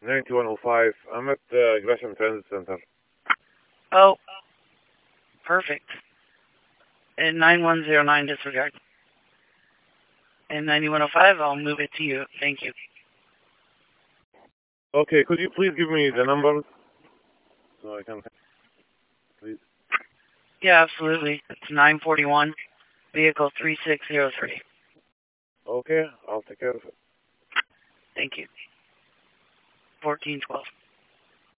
9105. I'm at the Gresham Transit Center. Oh, perfect. And 9109 disregard. And 9105, I'll move it to you. Thank you. Okay, could you please give me the number so I can, please? Yeah, absolutely. It's 941, vehicle 3603. Okay, I'll take care of it. Thank you. 1412.